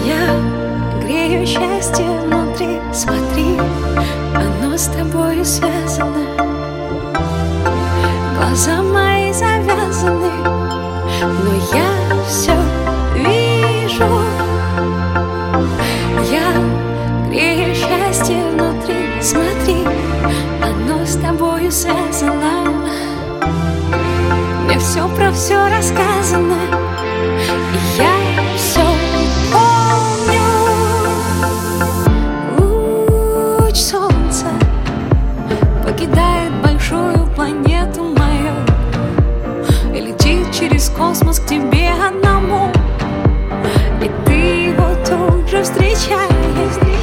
Я грею счастье внутри, смотри, оно с тобою связано. Глаза мои завязаны, но я все вижу. Я грею счастье внутри, смотри, оно с тобою связано. Мне все про все рассказано, и я все помню. Луч солнца покидает большую планету мою и летит через космос к тебе одному, и ты его тут же встречаешь.